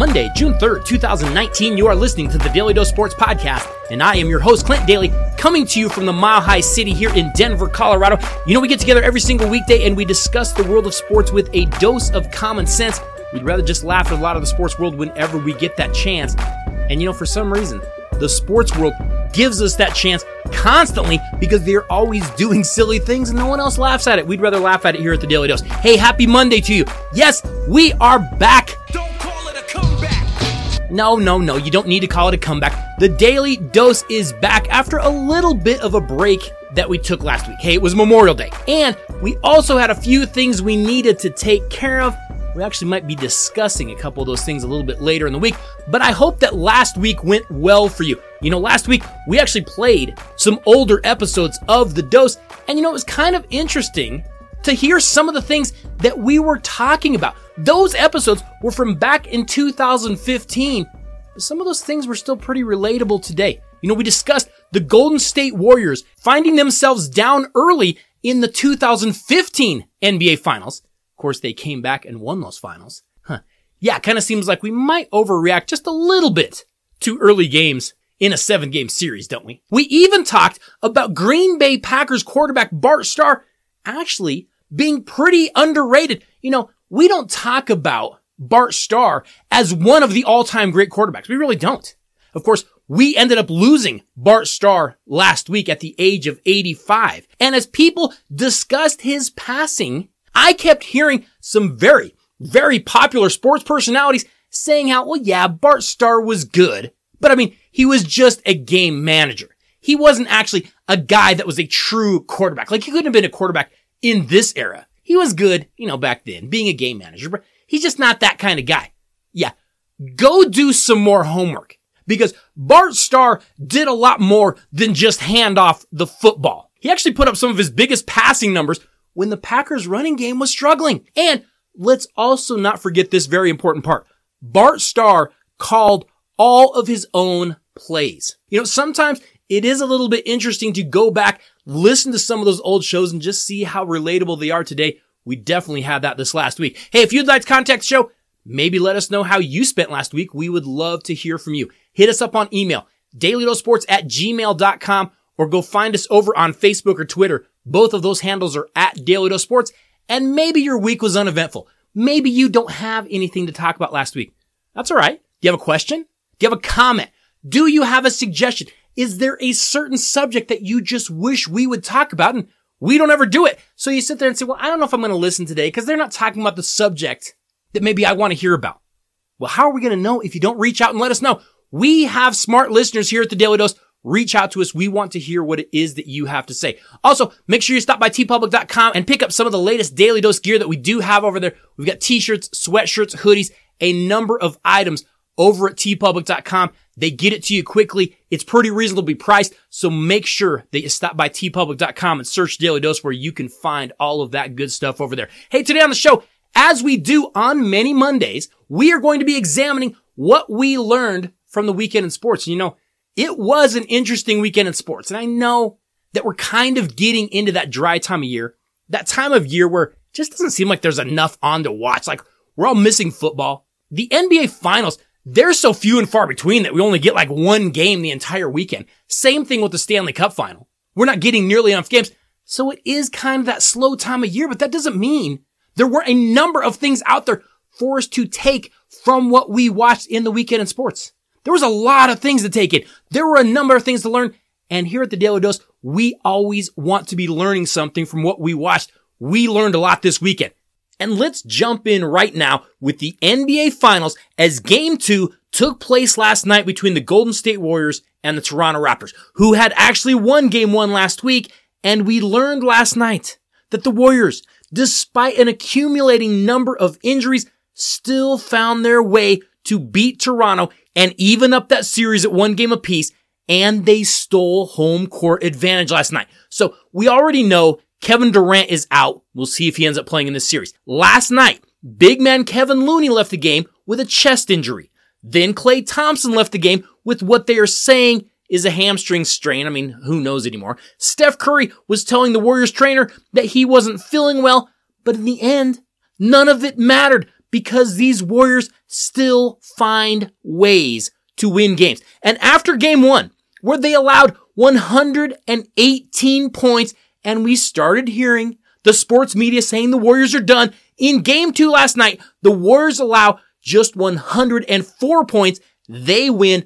Monday, June 3rd, 2019. You are listening to the Daily Dose Sports Podcast, and I am your host, Clint Daly, coming to you from the Mile High City here in Denver, Colorado. You know, we get together every single weekday and we discuss the world of sports with a dose of common sense. We'd rather just laugh at a lot of the sports world whenever we get that chance. And you know, for some reason, the sports world gives us that chance constantly because they're always doing silly things and no one else laughs at it. We'd rather laugh at it here at the Daily Dose. Hey, happy Monday to you. Yes, we are back. Don't call it a comeback. No, you don't need to call it a comeback. The Daily Dose is back after a little bit of a break that we took last week. Hey, it was Memorial Day. And we also had a few things we needed to take care of. We actually might be discussing a couple of those things a little bit later in the week, but I hope that last week went well for you. You know, last week we actually played some older episodes of The Dose, and you know, it was kind of interesting to hear some of the things that we were talking about. Those episodes were from back in 2015, but some of those things were still pretty relatable today. You know, we discussed the Golden State Warriors finding themselves down early in the 2015 NBA Finals. Of course, they came back and won those finals. Yeah, it kind of seems like we might overreact just a little bit to early games in a 7-game series, don't we? We even talked about Green Bay Packers quarterback Bart Starr actually being pretty underrated. You know, we don't talk about Bart Starr as one of the all-time great quarterbacks. We really don't. Of course, we ended up losing Bart Starr last week at the age of 85. And as people discussed his passing, I kept hearing some very, very popular sports personalities saying how, well, yeah, Bart Starr was good, but I mean, he was just a game manager. He wasn't actually a guy that was a true quarterback. Like, he couldn't have been a quarterback in this era. He was good, you know, back then, being a game manager, but he's just not that kind of guy. Yeah, go do some more homework, because Bart Starr did a lot more than just hand off the football. He actually put up some of his biggest passing numbers when the Packers running game was struggling. And let's also not forget this very important part. Bart Starr called all of his own plays. You know, sometimes it is a little bit interesting to go back, listen to some of those old shows and just see how relatable they are today. We definitely had that this last week. Hey, if you'd like to contact the show, maybe let us know how you spent last week. We would love to hear from you. Hit us up on email, dailydosports@gmail.com, or go find us over on Facebook or Twitter. Both of those handles are at Daily Dose Sports. And maybe your week was uneventful. Maybe you don't have anything to talk about last week. That's all right. Do you have a question? Do you have a comment? Do you have a suggestion? Is there a certain subject that you just wish we would talk about and we don't ever do it? So you sit there and say, well, I don't know if I'm going to listen today because they're not talking about the subject that maybe I want to hear about. Well, how are we going to know if you don't reach out and let us know? We have smart listeners here at the Daily Dose. Reach out to us. We want to hear what it is that you have to say. Also, make sure you stop by tpublic.com and pick up some of the latest Daily Dose gear that we do have over there. We've got t-shirts, sweatshirts, hoodies, a number of items over at tpublic.com. They get it to you quickly. It's pretty reasonably priced, so make sure that you stop by tpublic.com and search Daily Dose where you can find all of that good stuff over there. Hey, today on the show, as we do on many Mondays, we are going to be examining what we learned from the weekend in sports. You know, it was an interesting weekend in sports, and I know that we're kind of getting into that dry time of year, that time of year where it just doesn't seem like there's enough on to watch. Like, we're all missing football. The NBA Finals, they're so few and far between that we only get like one game the entire weekend. Same thing with the Stanley Cup Final. We're not getting nearly enough games, so it is kind of that slow time of year, but that doesn't mean there were a number of things out there for us to take from what we watched in the weekend in sports. There was a lot of things to take in. There were a number of things to learn. And here at the Daily Dose, we always want to be learning something from what we watched. We learned a lot this weekend. And let's jump in right now with the NBA Finals as Game 2 took place last night between the Golden State Warriors and the Toronto Raptors, who had actually won Game 1 last week. And we learned last night that the Warriors, despite an accumulating number of injuries, still found their way to beat Toronto and even up that series at 1 game apiece, and they stole home court advantage last night. So we already know Kevin Durant is out. We'll see if he ends up playing in this series. Last night, big man Kevin Looney left the game with a chest injury. Then Klay Thompson left the game with what they are saying is a hamstring strain. I mean, who knows anymore? Steph Curry was telling the Warriors trainer that he wasn't feeling well, but in the end, none of it mattered because these Warriors still find ways to win games. And after game 1, where they allowed 118 points, and we started hearing the sports media saying the Warriors are done, in game 2 last night, the Warriors allow just 104 points. They win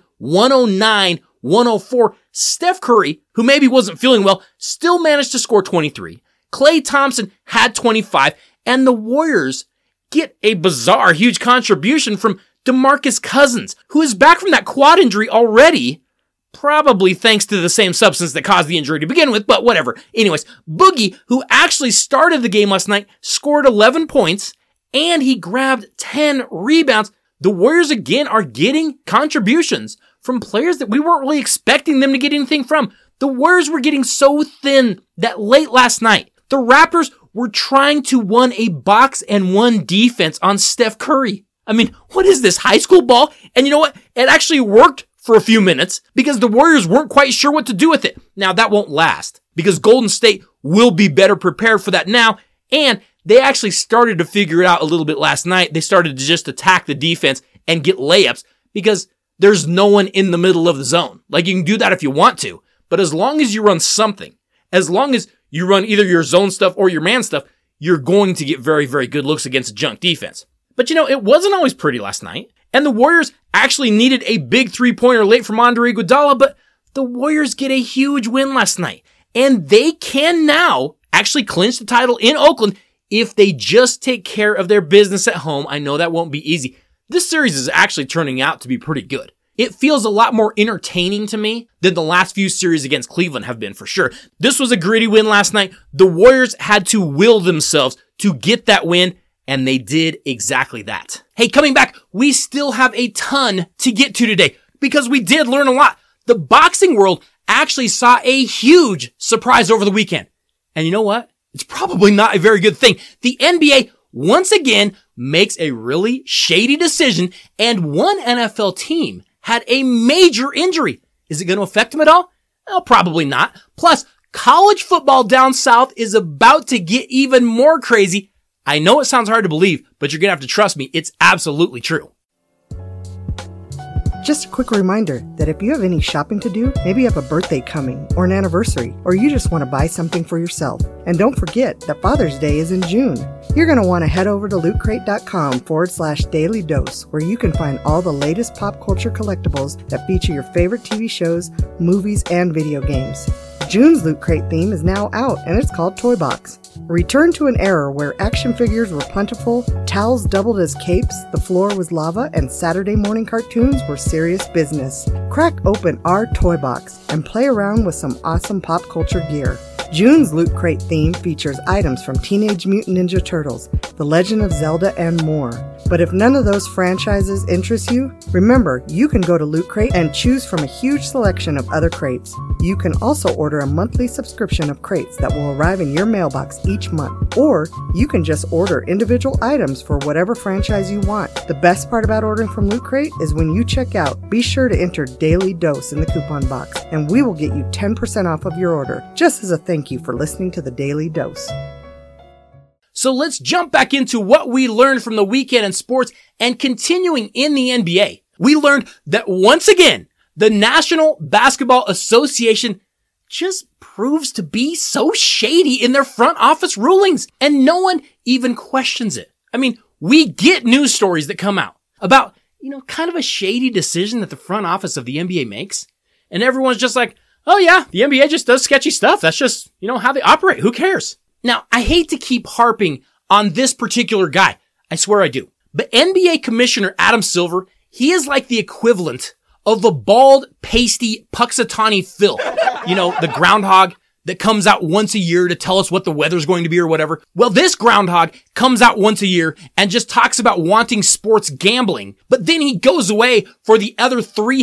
109-104. Steph Curry, who maybe wasn't feeling well, still managed to score 23. Klay Thompson had 25, and the Warriors get a bizarre, huge contribution from DeMarcus Cousins, who is back from that quad injury already, probably thanks to the same substance that caused the injury to begin with, but whatever. Anyways, Boogie, who actually started the game last night, scored 11 points, and he grabbed 10 rebounds. The Warriors again are getting contributions from players that we weren't really expecting them to get anything from. The Warriors were getting so thin that late last night, the Raptors were trying to run a box and one defense on Steph Curry. I mean, what is this, high school ball? And you know what? It actually worked for a few minutes because the Warriors weren't quite sure what to do with it. Now, that won't last because Golden State will be better prepared for that now, and they actually started to figure it out a little bit last night. They started to just attack the defense and get layups because there's no one in the middle of the zone. Like, you can do that if you want to, but as long as you run something, as long as you run either your zone stuff or your man stuff, you're going to get very, very good looks against a junk defense. But you know, it wasn't always pretty last night, and the Warriors actually needed a big three-pointer late from Andre Iguodala, but the Warriors get a huge win last night, and they can now actually clinch the title in Oakland if they just take care of their business at home. I know that won't be easy. This series is actually turning out to be pretty good. It feels a lot more entertaining to me than the last few series against Cleveland have been, for sure. This was a gritty win last night. The Warriors had to will themselves to get that win, and they did exactly that. Hey, coming back, we still have a ton to get to today because we did learn a lot. The boxing world actually saw a huge surprise over the weekend. And you know what? It's probably not a very good thing. The NBA once again makes a really shady decision, and one NFL team had a major injury. Is it going to affect them at all? Well, probably not. Plus, college football down south is about to get even more crazy. I know it sounds hard to believe, but you're going to have to trust me. It's absolutely true. Just a quick reminder that if you have any shopping to do, maybe you have a birthday coming or an anniversary, or you just want to buy something for yourself. And don't forget that Father's Day is in June. You're going to want to head over to lootcrate.com/daily dose, where you can find all the latest pop culture collectibles that feature your favorite TV shows, movies, and video games. June's Loot Crate theme is now out, and it's called Toy Box. Return to an era where action figures were plentiful, towels doubled as capes, the floor was lava, and Saturday morning cartoons were serious business. Crack open our Toy Box and play around with some awesome pop culture gear. June's Loot Crate theme features items from Teenage Mutant Ninja Turtles, The Legend of Zelda, and more. But if none of those franchises interest you, remember, you can go to Loot Crate and choose from a huge selection of other crates. You can also order a monthly subscription of crates that will arrive in your mailbox each month. Or you can just order individual items for whatever franchise you want. The best part about ordering from Loot Crate is when you check out, be sure to enter Daily Dose in the coupon box, and we will get you 10% off of your order, just as a thank you for listening to the Daily Dose. So let's jump back into what we learned from the weekend in sports, and continuing in the NBA. We learned that once again, the National Basketball Association just proves to be so shady in their front office rulings, and no one even questions it. I mean, we get news stories that come out about, kind of a shady decision that the front office of the NBA makes, and everyone's just like, oh yeah, the NBA just does sketchy stuff. That's just, how they operate. Who cares? Now, I hate to keep harping on this particular guy. I swear I do. But NBA Commissioner Adam Silver, he is like the equivalent of the bald, pasty Puxatawny Phil. The groundhog that comes out once a year to tell us what the weather's going to be or whatever. Well, this groundhog comes out once a year and just talks about wanting sports gambling, but then he goes away for the other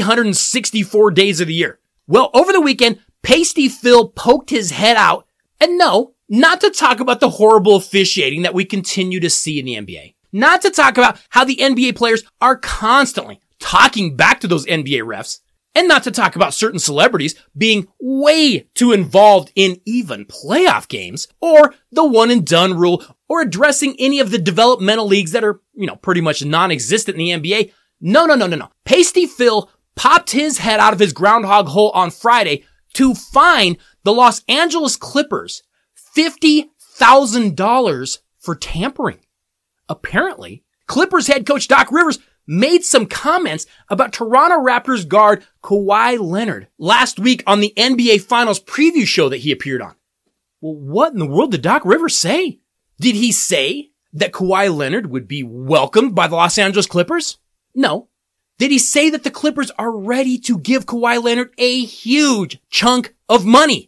364 days of the year. Well, over the weekend, Pasty Phil poked his head out, and no, not to talk about the horrible officiating that we continue to see in the NBA. Not to talk about how the NBA players are constantly talking back to those NBA refs. And not to talk about certain celebrities being way too involved in even playoff games, or the one and done rule, or addressing any of the developmental leagues that are, pretty much non-existent in the NBA. No. Pasty Phil popped his head out of his groundhog hole on Friday to fine the Los Angeles Clippers $50,000 for tampering. Apparently, Clippers head coach Doc Rivers made some comments about Toronto Raptors guard Kawhi Leonard last week on the NBA Finals preview show that he appeared on. Well, what in the world did Doc Rivers say? Did he say that Kawhi Leonard would be welcomed by the Los Angeles Clippers? No. Did he say that the Clippers are ready to give Kawhi Leonard a huge chunk of money?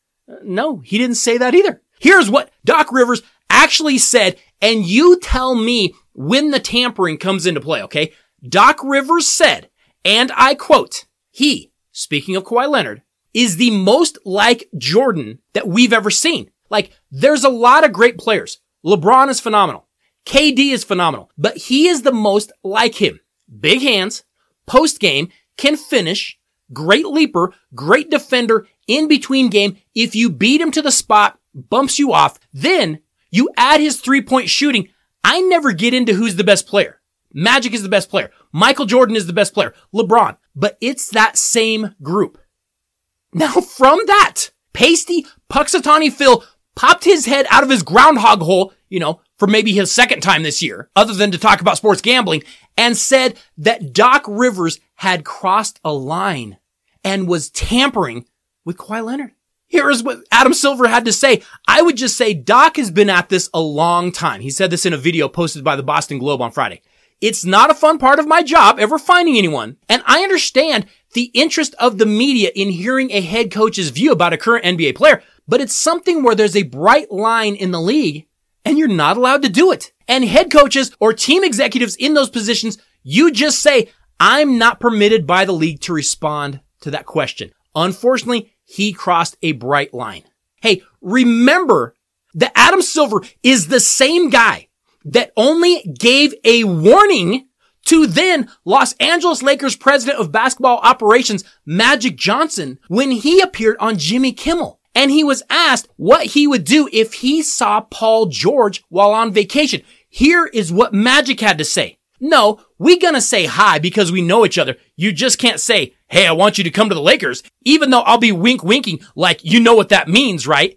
No, he didn't say that either. Here's what Doc Rivers actually said, and you tell me when the tampering comes into play, okay? Doc Rivers said, and I quote, he, speaking of Kawhi Leonard, is the most like Jordan that we've ever seen. Like, there's a lot of great players. LeBron is phenomenal. KD is phenomenal, but he is the most like him. Big hands, post game, can finish, great leaper, great defender, in between game. If you beat him to the spot, bumps you off, then you add his 3-point shooting. I never get into who's the best player. Magic is the best player. Michael Jordan is the best player. LeBron. But it's that same group. Now from that, Pasty Punxsutawney Phil popped his head out of his groundhog hole, for maybe his second time this year, other than to talk about sports gambling, and said that Doc Rivers had crossed a line and was tampering with Kawhi Leonard. Here is what Adam Silver had to say. I would just say Doc has been at this a long time. He said this in a video posted by the Boston Globe on Friday. It's not a fun part of my job ever finding anyone. And I understand the interest of the media in hearing a head coach's view about a current NBA player, but it's something where there's a bright line in the league and you're not allowed to do it. And head coaches or team executives in those positions, you just say, I'm not permitted by the league to respond to that question. Unfortunately, he crossed a bright line. Hey, remember that Adam Silver is the same guy that only gave a warning to then Los Angeles Lakers president of basketball operations, Magic Johnson, when he appeared on Jimmy Kimmel. And he was asked what he would do if he saw Paul George while on vacation. Here is what Magic had to say. No, we gonna say hi because we know each other. You just can't say, hey, I want you to come to the Lakers, even though I'll be winking like you know what that means, right?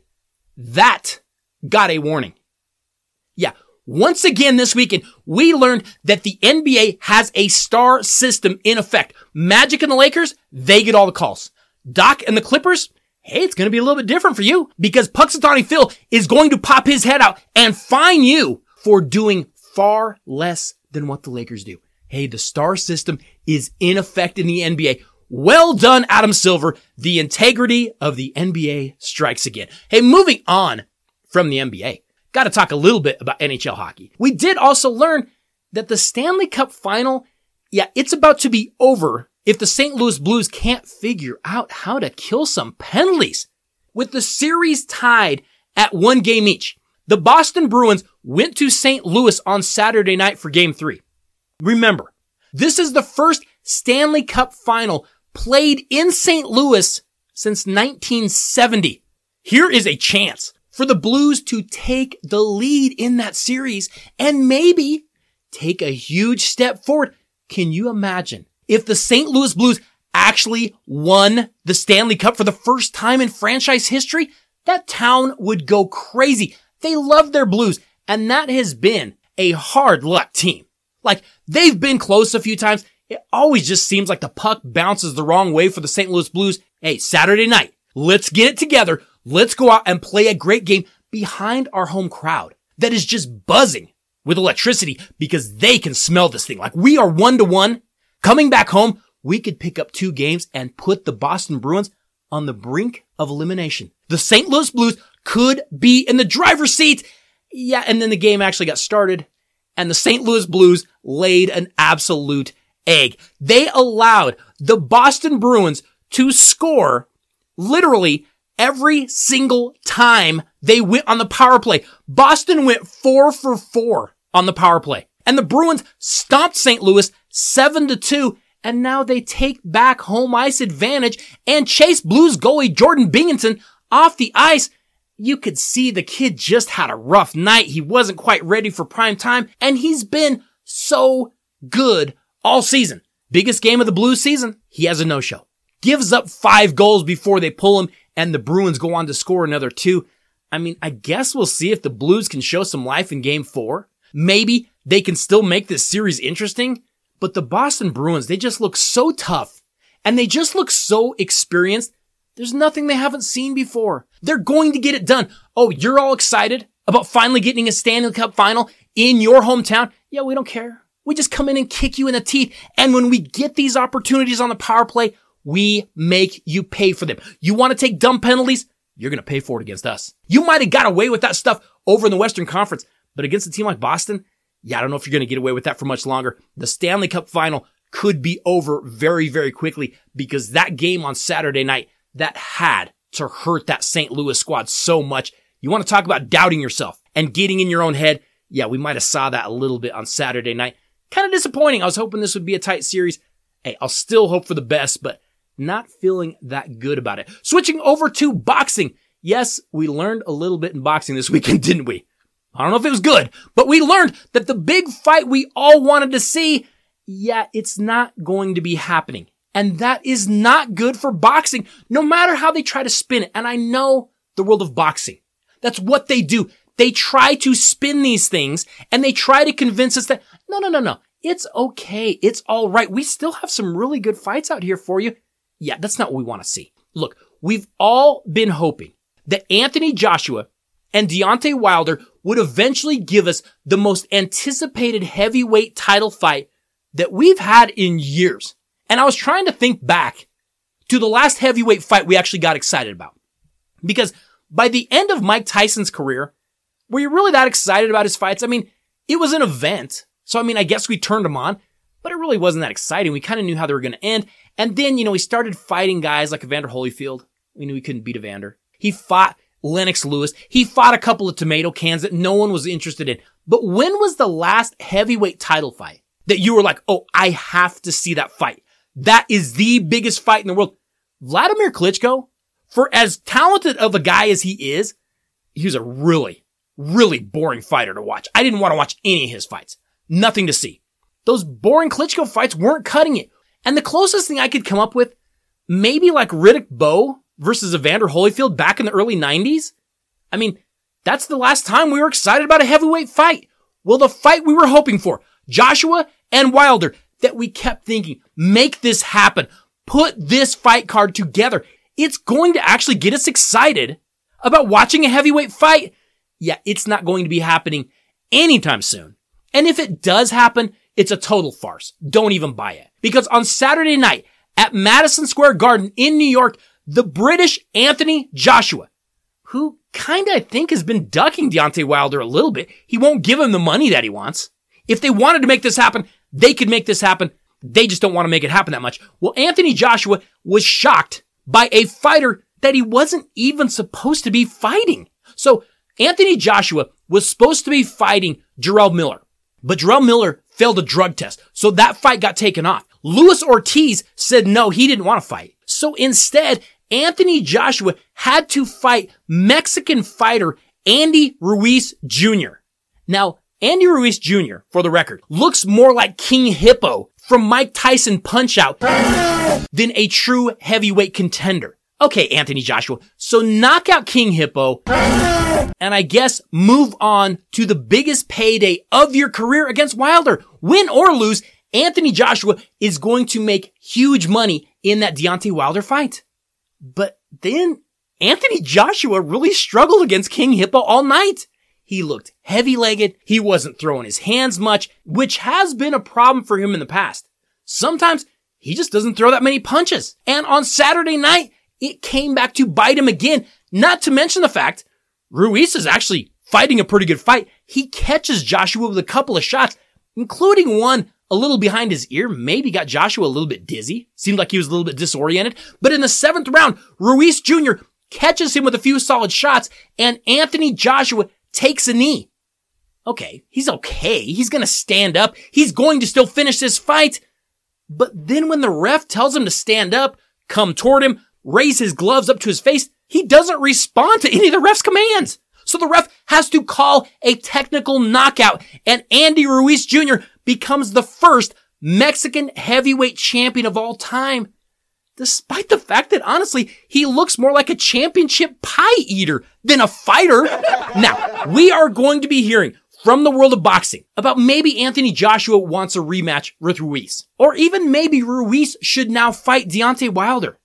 That got a warning. Yeah. Once again this weekend, we learned that the NBA has a star system in effect. Magic and the Lakers, they get all the calls. Doc and the Clippers, hey, it's going to be a little bit different for you because Punxsutawney Phil is going to pop his head out and fine you for doing far less than what the Lakers do. Hey, the star system is in effect in the NBA. Well done, Adam Silver. The integrity of the NBA strikes again. Hey, moving on from the NBA. Got to talk a little bit about NHL hockey. We did also learn that the Stanley Cup final, it's about to be over if the St. Louis Blues can't figure out how to kill some penalties. With the series tied at 1 game each, the Boston Bruins went to St. Louis on Saturday night for Game 3. Remember, this is the first Stanley Cup final played in St. Louis since 1970. Here is a chance for the Blues to take the lead in that series and maybe take a huge step forward. Can you imagine if the St. Louis Blues actually won the Stanley Cup for the first time in franchise history? That town would go crazy. They love their Blues, and that has been a hard luck team. Like, they've been close a few times. It always just seems like the puck bounces the wrong way for the St. Louis Blues. Hey, Saturday night, let's get it together. Let's go out and play a great game behind our home crowd that is just buzzing with electricity because they can smell this thing. Like, we are 1-1. Coming back home, we could pick up 2 games and put the Boston Bruins on the brink of elimination. The St. Louis Blues could be in the driver's seat. Yeah, and then the game actually got started, and the St. Louis Blues laid an absolute egg. They allowed the Boston Bruins to score literally every single time they went on the power play. Boston went 4 for 4 on the power play. And the Bruins stomped St. Louis 7-2, and now they take back home ice advantage and chase Blues goalie Jordan Binnington off the ice. you could see the kid just had a rough night. He wasn't quite ready for prime time, and he's been so good all season. Biggest game of the Blues season, he has a no-show. Gives up 5 goals before they pull him, and the Bruins go on to score another 2. I mean, I guess we'll see if the Blues can show some life in Game 4. Maybe they can still make this series interesting, but the Boston Bruins, they just look so tough, and they just look so experienced. There's nothing they haven't seen before. They're going to get it done. Oh, you're all excited about finally getting a Stanley Cup final in your hometown? Yeah, we don't care. We just come in and kick you in the teeth, and when we get these opportunities on the power play, we make you pay for them. You want to take dumb penalties? You're going to pay for it against us. You might have got away with that stuff over in the Western Conference, but against a team like Boston, yeah, I don't know if you're going to get away with that for much longer. The Stanley Cup final could be over very, very quickly because that game on Saturday night, that had to hurt that St. Louis squad so much. You want to talk about doubting yourself and getting in your own head? Yeah, we might have saw that a little bit on Saturday night. Kind of disappointing. I was hoping this would be a tight series. Hey, I'll still hope for the best, but not feeling that good about it. Switching over to boxing. Yes, we learned a little bit in boxing this weekend, didn't we? I don't know if it was good, but we learned that the big fight we all wanted to see, yeah, it's not going to be happening. And that is not good for boxing, no matter how they try to spin it. And I know the world of boxing. That's what they do. They try to spin these things, and they try to convince us that, no. It's okay. It's all right. We still have some really good fights out here for you. Yeah, that's not what we want to see. Look, we've all been hoping that Anthony Joshua and Deontay Wilder would eventually give us the most anticipated heavyweight title fight that we've had in years. And I was trying to think back to the last heavyweight fight we actually got excited about. Because by the end of Mike Tyson's career, were you really that excited about his fights? I mean, it was an event. So, I mean, I guess we turned him on, but it really wasn't that exciting. We kind of knew how they were going to end. And then, he started fighting guys like Evander Holyfield. We knew he couldn't beat Evander. He fought Lennox Lewis. He fought a couple of tomato cans that no one was interested in. But when was the last heavyweight title fight that you were like, oh, I have to see that fight? That is the biggest fight in the world. Vladimir Klitschko, for as talented of a guy as he is, he was a really, really boring fighter to watch. I didn't want to watch any of his fights. Nothing to see. Those boring Klitschko fights weren't cutting it. And the closest thing I could come up with, maybe like Riddick Bowe versus Evander Holyfield back in the early 90s. I mean, that's the last time we were excited about a heavyweight fight. Well, the fight we were hoping for, Joshua and Wilder, that we kept thinking, make this happen. Put this fight card together. It's going to actually get us excited about watching a heavyweight fight. Yeah, it's not going to be happening anytime soon. And if it does happen, it's a total farce. Don't even buy it. Because on Saturday night at Madison Square Garden in New York, the British Anthony Joshua, who kind of I think has been ducking Deontay Wilder a little bit. He won't give him the money that he wants. If they wanted to make this happen, they could make this happen. They just don't want to make it happen that much. Well, Anthony Joshua was shocked by a fighter that he wasn't even supposed to be fighting. So Anthony Joshua was supposed to be fighting Jarrell Miller. But Jarrell Miller failed a drug test, so that fight got taken off. Luis Ortiz said no, he didn't want to fight. So instead, Anthony Joshua had to fight Mexican fighter Andy Ruiz Jr. Now, Andy Ruiz Jr., for the record, looks more like King Hippo from Mike Tyson Punch-Out than a true heavyweight contender. Okay, Anthony Joshua, so knock out King Hippo, and I guess move on to the biggest payday of your career against Wilder. Win or lose, Anthony Joshua is going to make huge money in that Deontay Wilder fight. But then Anthony Joshua really struggled against King Hippo all night. He looked heavy-legged. He wasn't throwing his hands much, which has been a problem for him in the past. Sometimes he just doesn't throw that many punches. And on Saturday night, it came back to bite him again. Not to mention the fact Ruiz is actually fighting a pretty good fight. He catches Joshua with a couple of shots, including one a little behind his ear. Maybe got Joshua a little bit dizzy. Seemed like he was a little bit disoriented. But in the 7th round, Ruiz Jr. catches him with a few solid shots, and Anthony Joshua takes a knee. Okay, he's okay. He's going to stand up. He's going to still finish this fight. But then when the ref tells him to stand up, come toward him, raise his gloves up to his face, he doesn't respond to any of the ref's commands. So the ref has to call a technical knockout, and Andy Ruiz Jr. becomes the first Mexican heavyweight champion of all time, despite the fact that, honestly, he looks more like a championship pie eater than a fighter. Now, we are going to be hearing from the world of boxing about maybe Anthony Joshua wants a rematch with Ruiz, or even maybe Ruiz should now fight Deontay Wilder.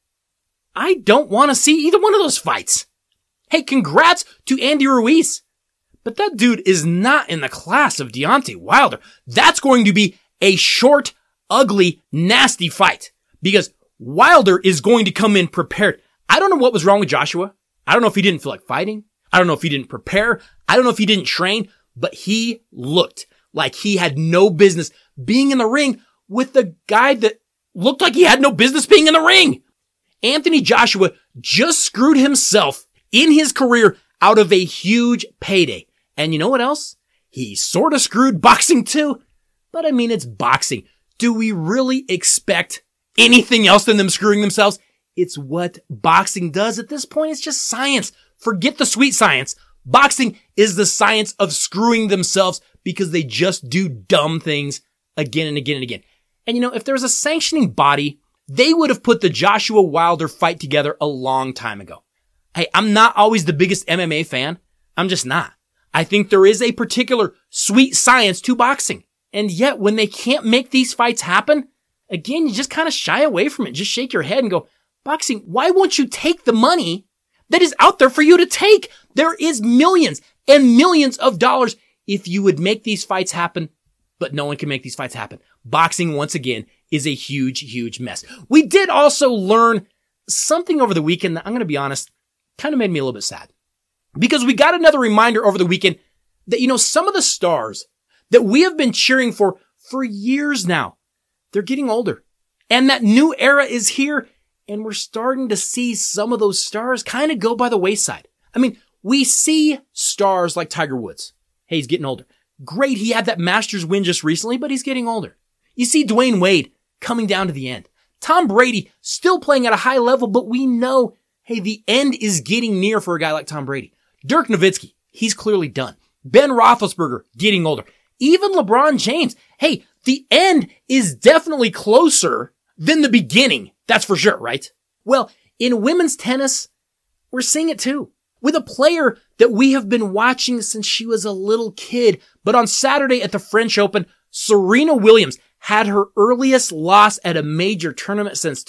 I don't want to see either one of those fights. Hey, congrats to Andy Ruiz. But that dude is not in the class of Deontay Wilder. That's going to be a short, ugly, nasty fight because Wilder is going to come in prepared. I don't know what was wrong with Joshua. I don't know if he didn't feel like fighting. I don't know if he didn't prepare. I don't know if he didn't train, but he looked like he had no business being in the ring with the guy that looked like he had no business being in the ring. Anthony Joshua just screwed himself in his career out of a huge payday. And you know what else? He sort of screwed boxing too. But I mean, it's boxing. Do we really expect anything else than them screwing themselves? It's what boxing does at this point. It's just science. Forget the sweet science. Boxing is the science of screwing themselves because they just do dumb things again and again and again. And you know, if there was a sanctioning body, they would have put the Joshua Wilder fight together a long time ago. Hey, I'm not always the biggest MMA fan. I'm just not. I think there is a particular sweet science to boxing. And yet when they can't make these fights happen, again, you just kind of shy away from it. Just shake your head and go, boxing, why won't you take the money that is out there for you to take? There is millions and millions of dollars if you would make these fights happen, but no one can make these fights happen. Boxing, once again, is a huge, huge mess. We did also learn something over the weekend that, I'm going to be honest, kind of made me a little bit sad. Because we got another reminder over the weekend that, you know, some of the stars that we have been cheering for years now, they're getting older. And that new era is here, and we're starting to see some of those stars kind of go by the wayside. I mean, we see stars like Tiger Woods. Hey, he's getting older. Great, he had that Masters win just recently, but he's getting older. You see Dwayne Wade coming down to the end. Tom Brady still playing at a high level, but we know, hey, the end is getting near for a guy like Tom Brady. Dirk Nowitzki, he's clearly done. Ben Roethlisberger, getting older. Even LeBron James, hey, the end is definitely closer than the beginning. That's for sure, right? Well, in women's tennis, we're seeing it too. With a player that we have been watching since she was a little kid. But on Saturday at the French Open, Serena Williams had her earliest loss at a major tournament since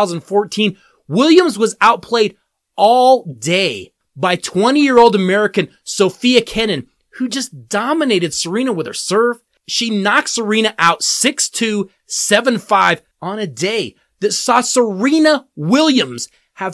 2014. Williams was outplayed all day by 20-year-old American Sophia Kenin, who just dominated Serena with her serve. She knocked Serena out 6-2, 7-5 on a day that saw Serena Williams have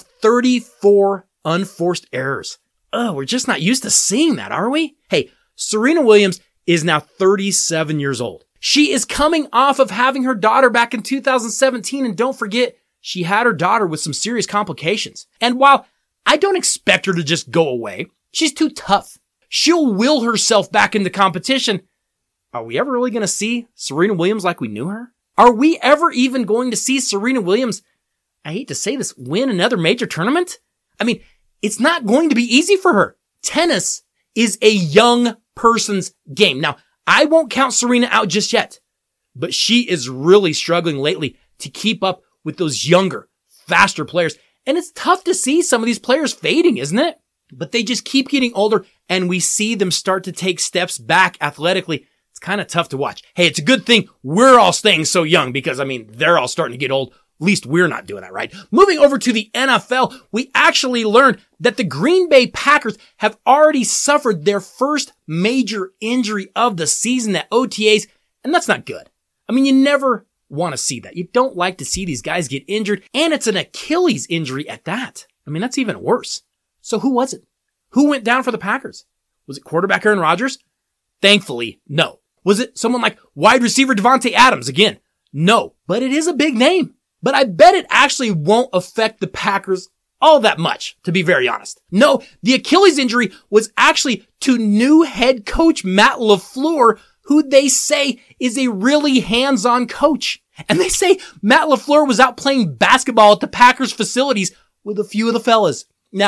34 unforced errors. Oh, we're just not used to seeing that, are we? Hey, Serena Williams is now 37 years old. She is coming off of having her daughter back in 2017, and don't forget, she had her daughter with some serious complications. And while I don't expect her to just go away, she's too tough. She'll will herself back into competition. Are we ever really going to see Serena Williams like we knew her? Are we ever even going to see Serena Williams, I hate to say this, win another major tournament? I mean, it's not going to be easy for her. Tennis is a young person's game. Now, I won't count Serena out just yet, but she is really struggling lately to keep up with those younger, faster players. And it's tough to see some of these players fading, isn't it? But they just keep getting older, and we see them start to take steps back athletically. It's kind of tough to watch. Hey, it's a good thing we're all staying so young because, I mean, they're all starting to get old. At least we're not doing that, right? Moving over to the NFL, we actually learned that the Green Bay Packers have already suffered their first major injury of the season at OTAs, and that's not good. I mean, you never want to see that. You don't like to see these guys get injured, and it's an Achilles injury at that. I mean, that's even worse. So who was it? Who went down for the Packers? Was it quarterback Aaron Rodgers? Thankfully, no. Was it someone like wide receiver Devontae Adams? Again, no. But it is a big name. But I bet it actually won't affect the Packers all that much, to be very honest. No, the Achilles injury was actually to new head coach Matt LaFleur, who they say is a really hands-on coach. And they say Matt LaFleur was out playing basketball at the Packers facilities with a few of the fellas. Now,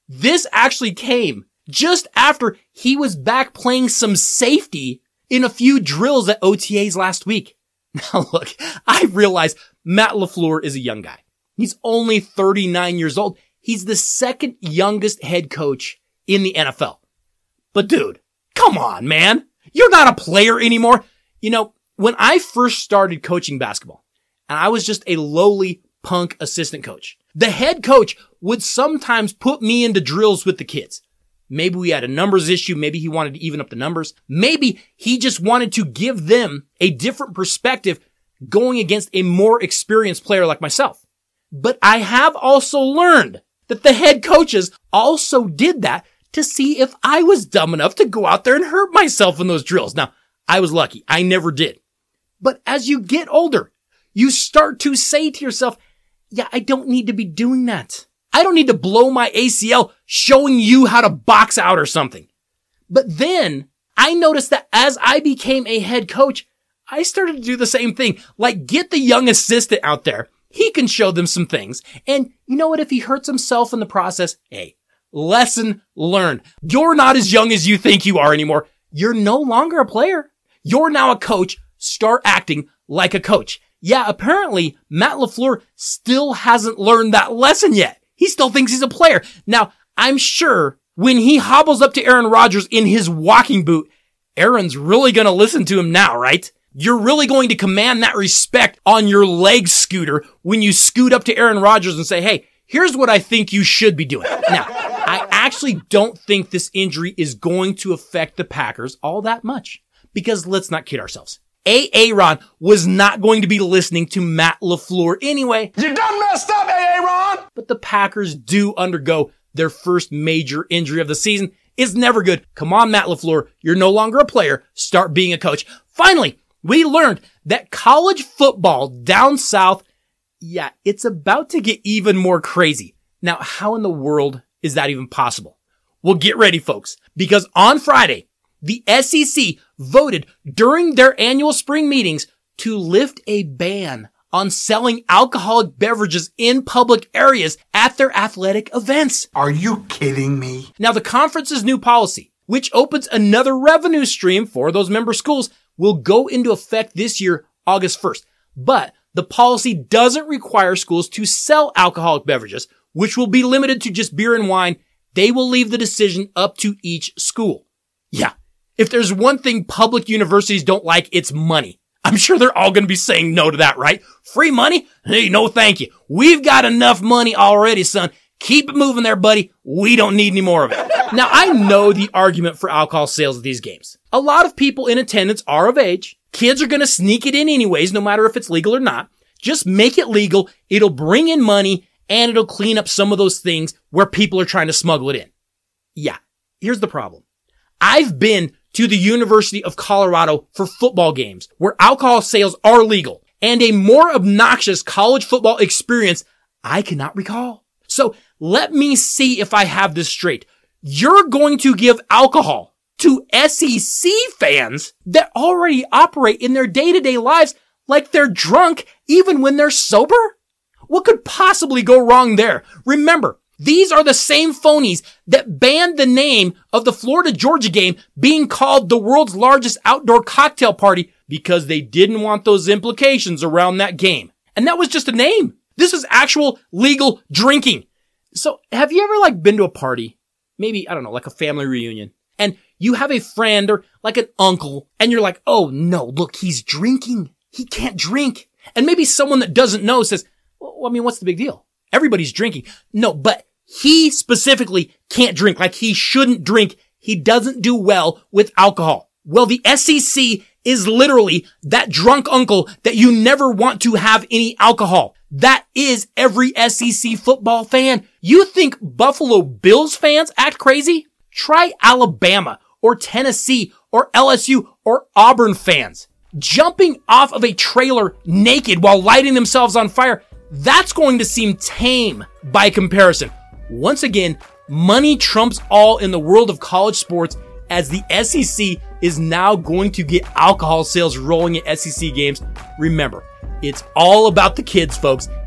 This actually came just after he was back playing some safety in a few drills at OTAs last week. Now look, I realize Matt LaFleur is a young guy. He's only 39 years old. He's the second youngest head coach in the NFL. But dude, come on, man. You're not a player anymore. You know, when I first started coaching basketball, and I was just a lowly punk assistant coach, the head coach would sometimes put me into drills with the kids. Maybe we had a numbers issue. Maybe he wanted to even up the numbers. Maybe he just wanted to give them a different perspective going against a more experienced player like myself. But I have also learned that the head coaches also did that to see if I was dumb enough to go out there and hurt myself in those drills. Now, I was lucky. I never did. But as you get older, you start to say to yourself, yeah, I don't need to be doing that. I don't need to blow my ACL showing you how to box out or something. But then I noticed that as I became a head coach, I started to do the same thing. Like, get the young assistant out there. He can show them some things. And you know what? If he hurts himself in the process, hey, lesson learned. You're not as young as you think you are anymore. You're no longer a player. You're now a coach. Start acting like a coach. Yeah, apparently Matt LaFleur still hasn't learned that lesson yet. He still thinks he's a player. Now, I'm sure when he hobbles up to Aaron Rodgers in his walking boot, Aaron's really going to listen to him now, right? You're really going to command that respect on your leg scooter when you scoot up to Aaron Rodgers and say, hey, here's what I think you should be doing. Now, I actually don't think this injury is going to affect the Packers all that much because let's not kid ourselves. Aaron was not going to be listening to Matt LaFleur anyway. You done messed up, Aaron! But the Packers do undergo their first major injury of the season. It's never good. Come on, Matt LaFleur. You're no longer a player. Start being a coach. Finally, we learned that college football down south, yeah, it's about to get even more crazy. Now, how in the world is that even possible? Well, get ready, folks, because on Friday, the SEC voted during their annual spring meetings to lift a ban on selling alcoholic beverages in public areas at their athletic events. Are you kidding me? Now, the conference's new policy, which opens another revenue stream for those member schools, will go into effect this year, August 1st. But the policy doesn't require schools to sell alcoholic beverages, which will be limited to just beer and wine. They will leave the decision up to each school. Yeah. If there's one thing public universities don't like, it's money. I'm sure they're all going to be saying no to that, right? Free money? Hey, no thank you. We've got enough money already, son. Keep it moving there, buddy. We don't need any more of it. Now, I know the argument for alcohol sales at these games. A lot of people in attendance are of age. Kids are going to sneak it in anyways, no matter if it's legal or not. Just make it legal. It'll bring in money and it'll clean up some of those things where people are trying to smuggle it in. Yeah, here's the problem. I've been to the University of Colorado for football games where alcohol sales are legal, and a more obnoxious college football experience I cannot recall. So let me see if I have this straight. You're going to give alcohol to SEC fans that already operate in their day-to-day lives like they're drunk even when they're sober? What could possibly go wrong there? Remember, these are the same phonies that banned the name of the Florida-Georgia game being called the world's largest outdoor cocktail party because they didn't want those implications around that game. And that was just a name. This is actual legal drinking. So have you ever been to a party? Maybe, I don't know, like a family reunion. And you have a friend or like an uncle and you're like, oh no, look, he's drinking. He can't drink. And maybe someone that doesn't know says, well, I mean, what's the big deal? Everybody's drinking. No, but he specifically can't drink, like he shouldn't drink. He doesn't do well with alcohol. Well, the SEC is literally that drunk uncle that you never want to have any alcohol. That is every SEC football fan. You think Buffalo Bills fans act crazy? Try Alabama or Tennessee or LSU or Auburn fans. Jumping off of a trailer naked while lighting themselves on fire, that's going to seem tame by comparison. Once again, money trumps all in the world of college sports as the SEC is now going to get alcohol sales rolling at SEC games. Remember, it's all about the kids, folks.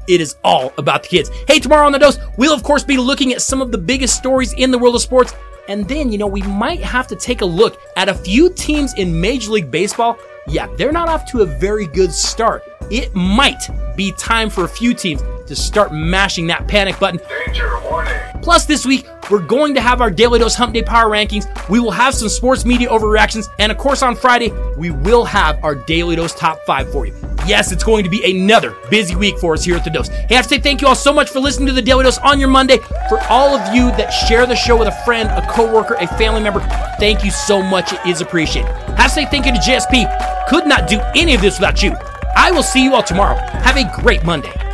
it is all about the kids. Hey, tomorrow on The Dose, we'll of course be looking at some of the biggest stories in the world of sports. And then, we might have to take a look at a few teams in Major League Baseball. Yeah, they're not off to a very good start. It might be time for a few teams to start mashing that panic button. Danger warning. Plus, this week, we're going to have our Daily Dose Hump Day Power Rankings. We will have some sports media overreactions. And of course, on Friday, we will have our Daily Dose Top 5 for you. Yes, it's going to be another busy week for us here at The Dose. Hey, I have to say thank you all so much for listening to the Daily Dose on your Monday. For all of you that share the show with a friend, a coworker, a family member, thank you so much. It is appreciated. I have to say thank you to JSP. Could not do any of this without you. I will see you all tomorrow. Have a great Monday.